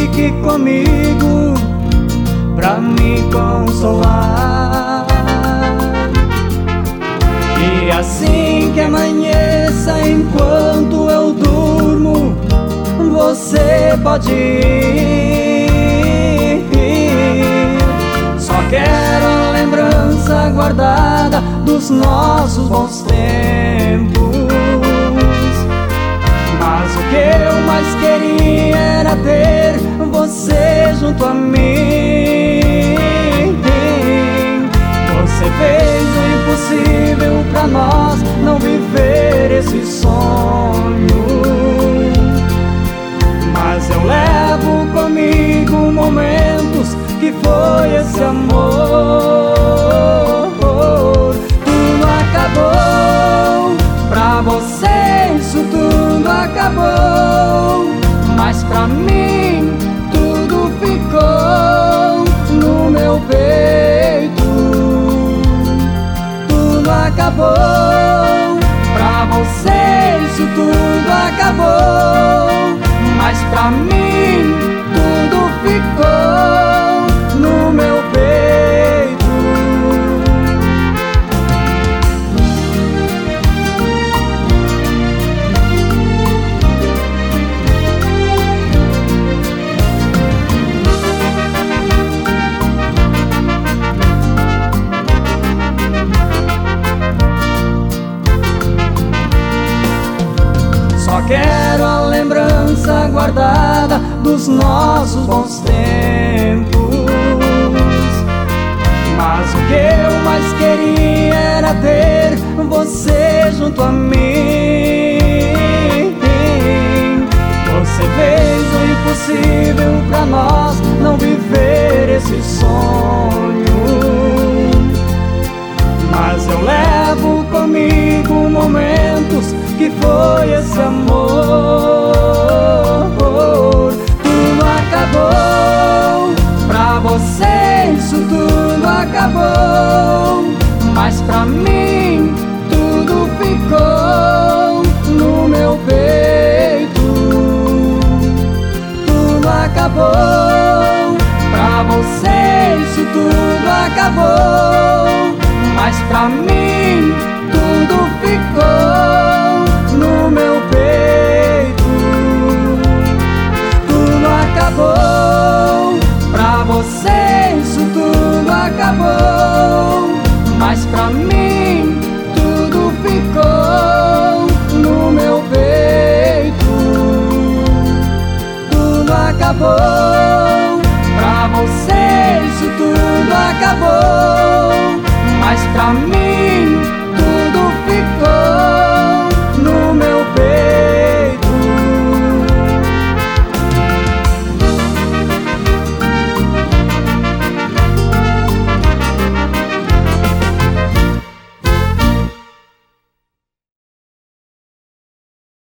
fique comigo pra me consolar. E assim que amanheça, enquanto eu durmo, você pode ir. Só quero a lembrança guardada dos nossos bons tempos. Mas o que eu mais queria era ter você junto a mim. Você fez o impossível pra nós não viver esse sonho. Mas eu levo comigo momentos que foi esse amor. Tudo acabou, pra você isso tudo acabou. Mas pra mim tudo ficou no meu peito. Tudo acabou, pra você isso tudo acabou. Mas pra mim tudo ficou no meu peito. Só quero a lembrança guardada dos nossos bons tempos. Mas o que eu mais queria era ter você junto a mim. Você fez o impossível pra nós não viver esse sonho. Mas eu levo comigo momentos que foi esse